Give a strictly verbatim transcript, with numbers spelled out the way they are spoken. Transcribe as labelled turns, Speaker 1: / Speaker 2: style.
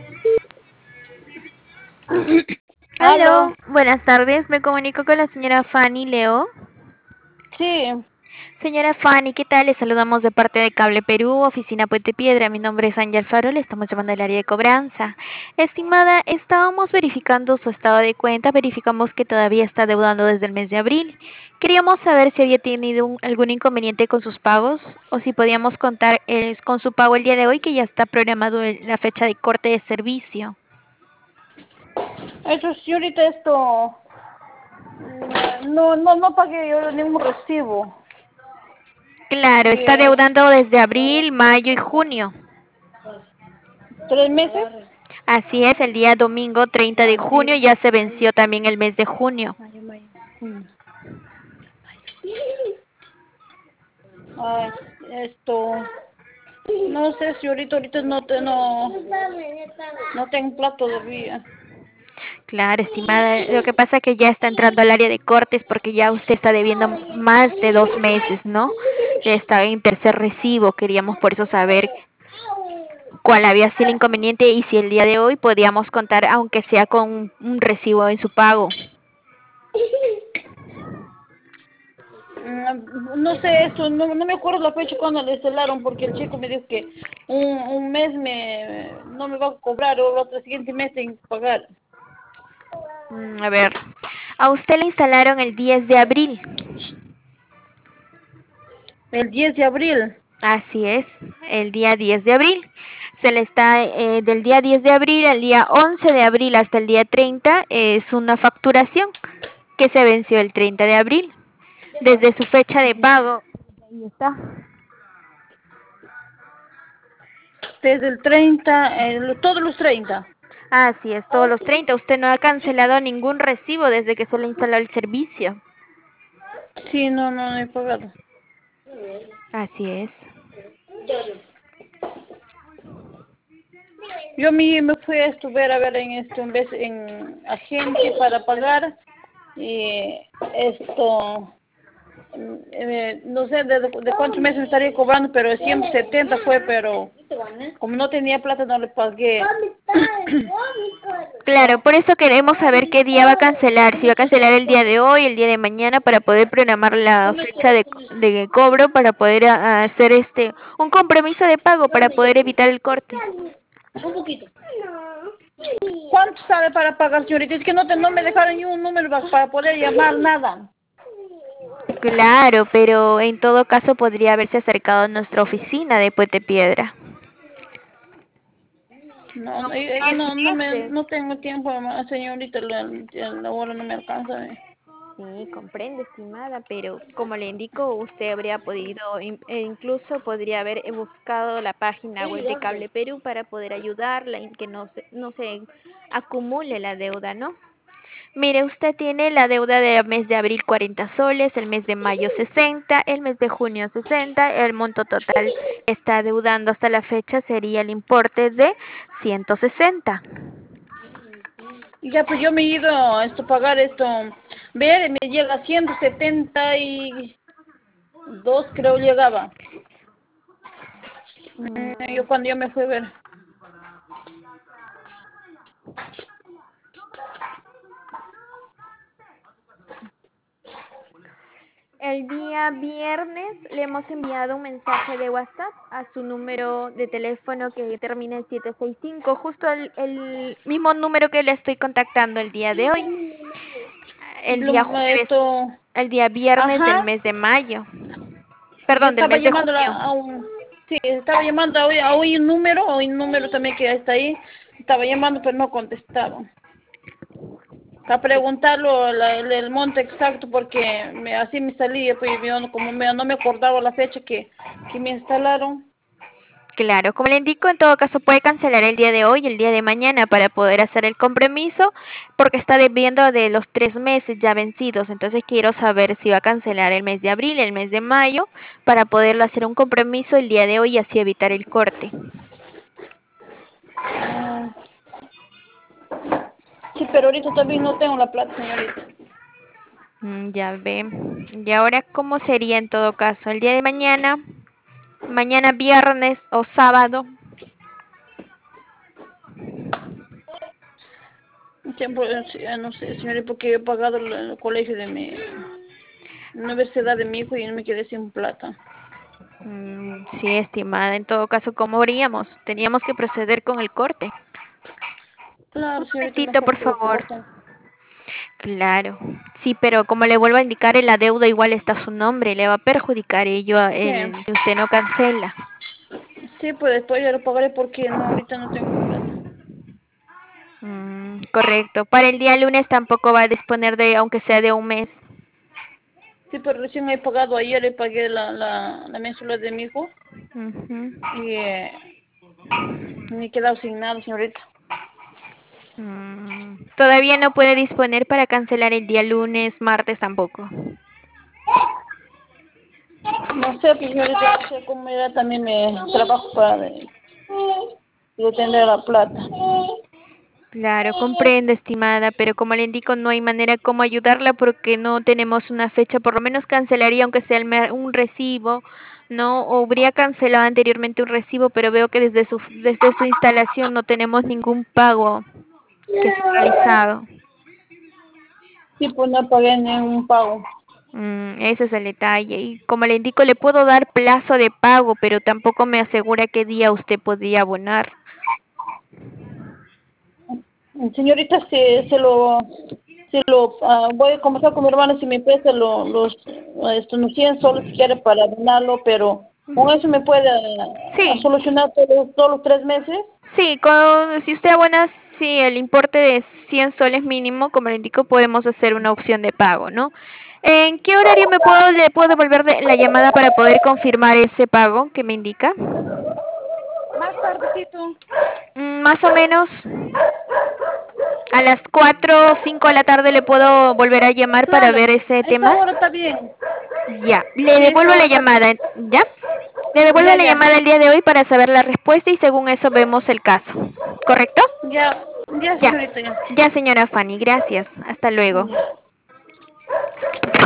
Speaker 1: Aló.
Speaker 2: Aló, buenas tardes. Me comunico con la señora Fanny Leo.
Speaker 1: Sí,
Speaker 2: Señora Fanny, ¿qué tal? Le saludamos de parte de Cable Perú, oficina Puente Piedra. Mi nombre es Ángel Faro, le estamos llamando del área de cobranza. Estimada, estábamos verificando su estado de cuenta, verificamos que todavía está deudando desde el mes de abril. Queríamos saber si había tenido un- algún inconveniente con sus pagos o si podíamos contar eh, con su pago el día de hoy, que ya está programado el- la fecha de corte de servicio.
Speaker 1: eso sí, ahorita esto, mm, no, no, no pagué yo ningún recibo.
Speaker 2: Claro,
Speaker 1: Y
Speaker 2: está
Speaker 1: eh,
Speaker 2: deudando desde abril, mayo y junio.
Speaker 1: tres meses.
Speaker 2: Así es, el día domingo treinta de junio ya se venció también el mes de junio.
Speaker 1: Mayo, mayo, junio. Ah, esto, no sé si ahorita, ahorita no, te, no, no tengo plata todavía.
Speaker 2: Claro, estimada, lo que pasa es que ya está entrando al área de cortes porque ya usted está debiendo más de dos meses, ¿no? Está en tercer recibo. Queríamos por eso saber cuál había sido el inconveniente y si el día de hoy podíamos contar, aunque sea con un recibo en su pago.
Speaker 1: Mm, No sé esto, no, no me acuerdo la fecha cuando le instalaron porque el chico me dijo que un, un mes me no me va a cobrar o el otro siguiente mes tengo que pagar.
Speaker 2: Mm, A ver, a usted le instalaron el diez de abril.
Speaker 1: El diez de abril.
Speaker 2: Así es, el día diez de abril. Se le está eh, del día diez de abril al día once de abril hasta el día treinta, es una facturación que se venció el treinta de abril. Desde su fecha de pago, ahí está.
Speaker 1: Desde el treinta, eh, todos los treinta.
Speaker 2: Así es, todos los treinta. Usted no ha cancelado ningún recibo desde que se le instaló el servicio.
Speaker 1: Sí, no, no, no he pagado.
Speaker 2: Así es.
Speaker 1: Yo me, me fui a estudiar a ver en esto, en vez en agente para pagar. Y esto, mm, eh, no sé de, de cuántos meses me estaría cobrando, pero ciento setenta fue, pero como no tenía plata no le pagué.
Speaker 2: Claro, por eso queremos saber qué día va a cancelar, si va a cancelar el día de hoy, el día de mañana, para poder programar la fecha de, co- de cobro, para poder a- hacer este un compromiso de pago, para poder evitar el corte.
Speaker 1: Un poquito. ¿Cuánto sale para pagar, señorita? Es que no, te, no me dejaron ni un número pa- para poder llamar, nada.
Speaker 2: Claro, pero en todo caso podría haberse acercado a nuestra oficina de Puente Piedra.
Speaker 1: No,
Speaker 2: Son
Speaker 1: no, es que
Speaker 2: diez
Speaker 1: no, no, me,
Speaker 2: meses.
Speaker 1: no tengo tiempo, ma- señorita, la, la hora no me alcanza. eh.
Speaker 2: Sí, comprende, estimada, pero como le indico, usted habría podido, in- e incluso podría haber eh, buscado la página web de Cable Perú para poder ayudarla y que no se, no se acumule la deuda, ¿no? Mire, usted tiene la deuda del mes de abril cuarenta soles, el mes de mayo sesenta, el mes de junio sesenta, el monto total que está deudando hasta la fecha sería el importe de ciento sesenta.
Speaker 1: Y ya, pues yo me he ido a esto, pagar esto, ver, me llega a ciento setenta y dos, creo llegaba. Eh, Yo cuando yo me fui a ver.
Speaker 2: El día viernes le hemos enviado un mensaje de WhatsApp a su número de teléfono que termina en siete seis cinco, justo el, el mismo número que le estoy contactando el día de hoy, el día
Speaker 1: Lo-
Speaker 2: jueves,
Speaker 1: esto,
Speaker 2: el día viernes del
Speaker 1: ajá,
Speaker 2: mes de mayo,
Speaker 1: yo
Speaker 2: perdón, del
Speaker 1: estaba
Speaker 2: mes de
Speaker 1: llamando
Speaker 2: junio.
Speaker 1: a un, sí, estaba llamando a hoy, a hoy un número, a un número también que está ahí, estaba llamando pero no contestaba. Para preguntarlo la- el, el monto exacto porque me, así me salía, pues yo no- como me, no me acordaba la fecha que, que me instalaron.
Speaker 2: Claro, como le indico, en todo caso puede cancelar el día de hoy y el día de mañana para poder hacer el compromiso, porque está debiendo de los tres meses ya vencidos. Entonces quiero saber si va a cancelar el mes de abril, el mes de mayo, para poderlo hacer un compromiso el día de hoy y así evitar el corte.
Speaker 1: Ah, sí, pero ahorita también no tengo la plata, señorita.
Speaker 2: Mm, ya ve. Y ahora, ¿cómo sería en todo caso? El día de mañana, mañana viernes o sábado.
Speaker 1: Tiempo, eh, sí, eh, no sé, señorita, porque he pagado el, el colegio de mi universidad de mi hijo y me quedé sin plata.
Speaker 2: Mm, sí, estimada. En todo caso, ¿cómo haríamos? Teníamos que proceder con el corte. Un
Speaker 1: Claro, señorita,
Speaker 2: momentito,
Speaker 1: mejor
Speaker 2: por
Speaker 1: que lo
Speaker 2: favor.
Speaker 1: corten.
Speaker 2: Claro. Sí, pero como le vuelvo a indicar, en la deuda igual está su nombre. Le va a perjudicar ello
Speaker 1: Sí,
Speaker 2: el que usted no cancela.
Speaker 1: sí, pues después ya lo pagaré porque no, ahorita no tengo plata.
Speaker 2: Mm, correcto. Para el día lunes tampoco va a disponer de, aunque sea de un mes.
Speaker 1: Sí, pero recién he pagado ayer, le pagué la, la, la mensualidad de mi hijo
Speaker 2: Ujú.
Speaker 1: y eh, me he quedado sin nada, señorita.
Speaker 2: Mm, todavía no puede disponer para cancelar el día lunes, martes tampoco.
Speaker 1: No sé, pues, señorita, no sé cómo era, también me trabajo para de, de tener la plata.
Speaker 2: Claro, comprendo, estimada, pero como le indico, no hay manera como ayudarla porque no tenemos una fecha. Por lo menos cancelaría aunque sea el mer- un recibo, ¿no? O habría cancelado anteriormente un recibo, pero veo que desde su, desde su instalación no tenemos ningún pago que se ha realizado.
Speaker 1: Sí, pues no pagué ni un pago.
Speaker 2: Mm, ese es el detalle. Y como le indico, le puedo dar plazo de pago, pero tampoco me asegura qué día usted podría abonar.
Speaker 1: Señorita, se, se lo, se lo ah, voy a conversar con mi hermana si me presta lo, los, ah, estos unos cien soles si quiere para donarlo, pero con eso me puede ah,
Speaker 2: Sí,
Speaker 1: solucionar todo- todos los tres meses.
Speaker 2: sí, con, si usted abona, sí, el importe de cien soles mínimo, como le indico, podemos hacer una opción de pago, ¿no? ¿En qué horario me puedo, le puedo devolver de- la llamada para poder confirmar ese pago que me indica?
Speaker 1: Más tardecito.
Speaker 2: Mm, más o menos a las cuatro o cinco de la tarde le puedo volver a llamar para
Speaker 1: Claro,
Speaker 2: ver ese
Speaker 1: a esta
Speaker 2: tema.
Speaker 1: hora está bien.
Speaker 2: Ya, le
Speaker 1: Sí, a esta
Speaker 2: devuelvo
Speaker 1: hora
Speaker 2: la
Speaker 1: está bien.
Speaker 2: llamada, ¿ya? Le devuelvo
Speaker 1: Ya,
Speaker 2: la
Speaker 1: ya,
Speaker 2: llamada el día de hoy para saber la respuesta y según eso vemos el caso. ¿Correcto?
Speaker 1: ya, ya,
Speaker 2: Ya,
Speaker 1: señorita, ya.
Speaker 2: ya señora Fanny, gracias. Hasta luego.
Speaker 1: Ya.